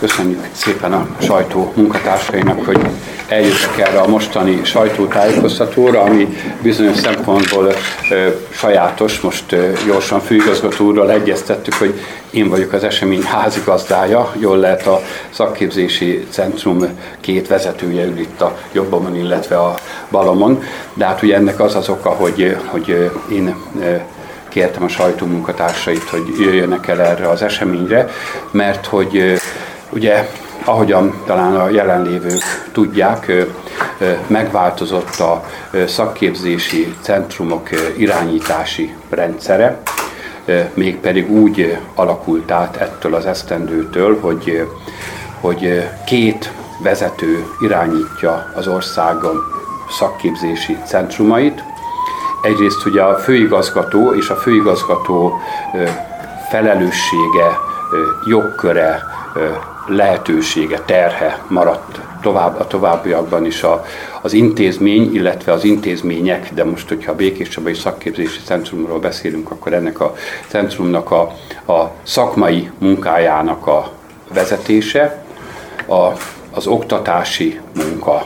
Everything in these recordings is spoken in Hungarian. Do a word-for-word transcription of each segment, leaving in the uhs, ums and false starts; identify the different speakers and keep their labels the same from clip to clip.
Speaker 1: köszönjük szépen a sajtó munkatársainak, hogy eljöttek erre a mostani sajtótájékoztatóra, ami bizonyos szempontból ö, sajátos. Most ö, gyorsan főigazgató úrral egyeztettük, hogy én vagyok az esemény házigazdája, jól lehet a szakképzési centrum két vezetője ül itt a jobbomon, illetve a balomon, de hát ugye ennek az az oka, hogy, hogy én ö, kértem a sajtó munkatársait, hogy jöjjenek el erre az eseményre, mert hogy ugye, ahogyan talán a jelenlévők tudják, megváltozott a szakképzési centrumok irányítási rendszere, mégpedig úgy alakult át ettől az esztendőtől, hogy, hogy két vezető irányítja az országon szakképzési centrumait. Egyrészt ugye a főigazgató és a főigazgató felelőssége, jogköre, lehetősége, terhe maradt tovább, a továbbiakban is a, az intézmény, illetve az intézmények, de most, hogyha a Békés Csabai Szakképzési Centrumról beszélünk, akkor ennek a centrumnak a, a szakmai munkájának a vezetése, a, az oktatási munka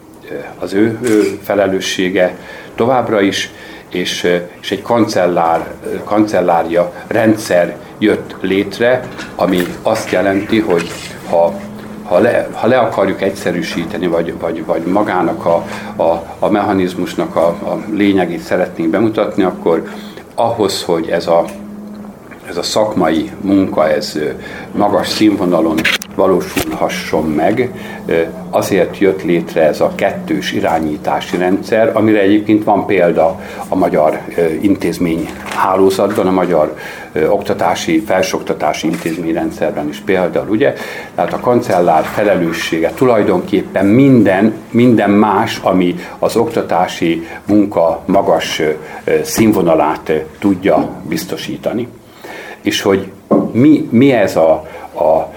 Speaker 1: az ő, ő felelőssége továbbra is, és, és egy kancellár, kancellária rendszer jött létre, ami azt jelenti, hogy ha, ha, le, ha le akarjuk egyszerűsíteni, vagy, vagy, vagy magának a, a, a mechanizmusnak a, a lényegét szeretnénk bemutatni, akkor ahhoz, hogy ez a, ez a szakmai munka ez magas színvonalon valósulhasson meg, azért jött létre ez a kettős irányítási rendszer, amire egyébként van példa a magyar intézmény hálózatban, a magyar oktatási, felsőoktatási intézményrendszerben is például, ugye? Tehát a kancellár felelőssége tulajdonképpen minden, minden más, ami az oktatási munka magas színvonalát tudja biztosítani. És hogy mi, mi ez a, a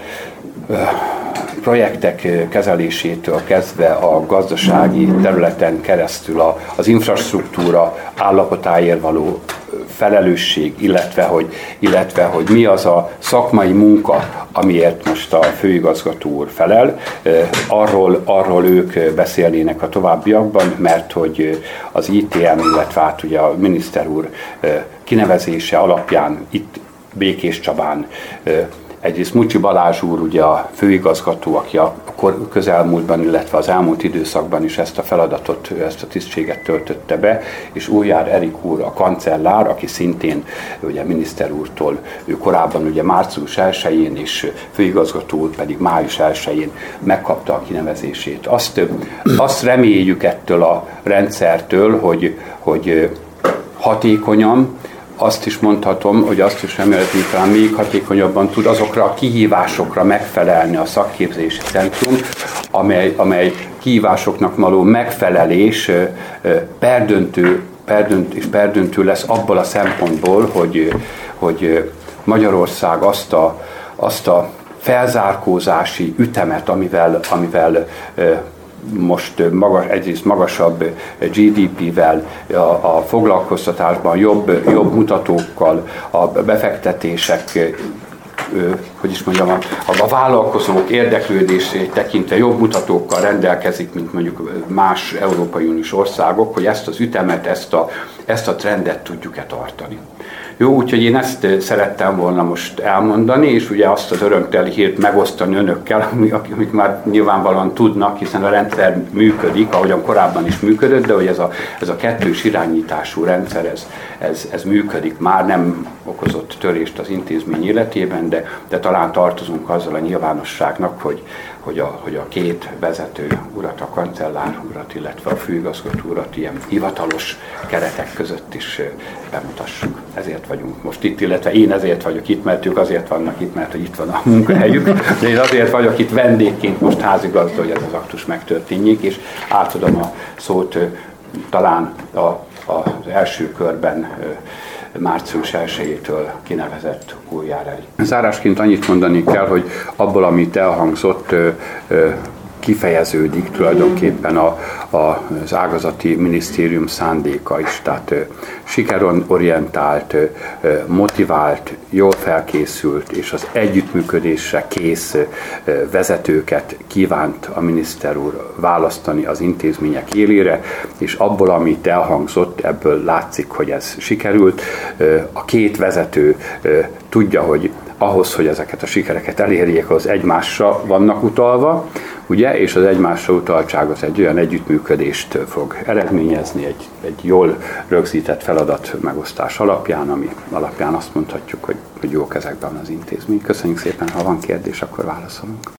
Speaker 1: projektek kezelésétől kezdve a gazdasági területen keresztül a, az infrastruktúra állapotáért való felelősség, illetve hogy, illetve hogy mi az a szakmai munka, amiért most a főigazgató úr felel, arról, arról ők beszélnének a továbbiakban, mert hogy az í té em, illetve hát ugye a miniszter úr kinevezése alapján itt Békés Csabán egyrészt Mucsi Balázs úr, ugye a főigazgató, aki a közelmúltban, illetve az elmúlt időszakban is ezt a feladatot, ezt a tisztséget töltötte be, és Újjár Erik úr, a kancellár, aki szintén ugye miniszter úrtól, ő korábban ugye március elsején, és főigazgató úr pedig május elsején megkapta a kinevezését. Azt, azt reméljük ettől a rendszertől, hogy, hogy hatékonyan, azt is mondhatom, hogy azt is remélhetően talán még hatékonyabban tud azokra a kihívásokra megfelelni a szakképzési centrum, amely, amely kihívásoknak való megfelelés perdöntő, perdöntő, és perdöntő lesz abból a szempontból, hogy, hogy Magyarország azt a, azt a felzárkózási ütemet, amivel, amivel most magas, egyrészt magasabb gé dé pével, a, a foglalkoztatásban jobb, jobb mutatókkal, a befektetések, hogy is mondjam, a, a vállalkozók érdeklődését tekintve jobb mutatókkal rendelkezik, mint mondjuk más Európai Uniós országok, hogy ezt az ütemet, ezt a, ezt a trendet tudjuk-e tartani. Jó, úgyhogy én ezt szerettem volna most elmondani, és ugye azt az örömteli hírt megosztani önökkel, amik már nyilvánvalóan tudnak, hiszen a rendszer működik, ahogyan korábban is működött, de hogy ez a, ez a kettős irányítású rendszer, ez, ez, ez működik már, nem okozott törést az intézmény életében, de, de talán tartozunk azzal a nyilvánosságnak, hogy, hogy, a, hogy a két vezető urat, a kancellár urat, illetve a főigazgató urat ilyen hivatalos keretek között is bemutassuk. Ezért vagyunk most itt, illetve én ezért vagyok itt, mert ők azért vannak itt, mert itt van a munkahelyük, de én azért vagyok itt vendégként most házigazda, hogy ez az aktus megtörténjék, és átadom a szót talán a, az első körben március elsejétől kinevezett Újjár Erik. Zárásként annyit mondani kell, hogy abból, amit elhangzott, kifejeződik tulajdonképpen a, a, az ágazati minisztérium szándéka is. Tehát sikeronorientált, motivált, jól felkészült és az együttműködésre kész vezetőket kívánt a miniszter úr választani az intézmények élére, és abból, amit elhangzott, ebből látszik, hogy ez sikerült. A két vezető tudja, hogy ahhoz, hogy ezeket a sikereket elérjék, az egymásra vannak utalva, ugye, és az egymásra utaltság az egy olyan együttműködést fog eredményezni, egy, egy jól rögzített feladat megosztás alapján, ami alapján azt mondhatjuk, hogy, hogy jó kezekben az intézmény. Köszönjük szépen, ha van kérdés, akkor válaszolunk.